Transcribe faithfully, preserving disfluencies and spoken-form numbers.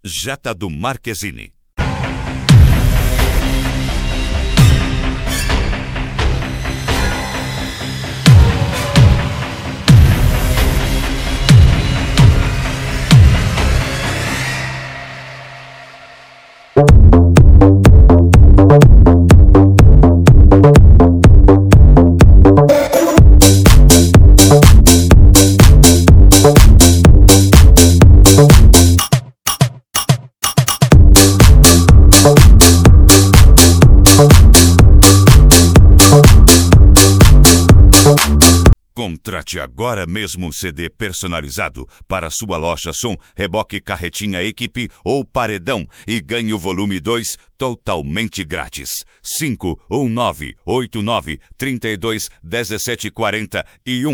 Jetta do Marquezine. Contrate agora mesmo um C D personalizado para sua loja som, reboque, carretinha, equipe ou paredão e ganhe o volume dois totalmente grátis. cinco um nove oito nove três dois um sete quatro um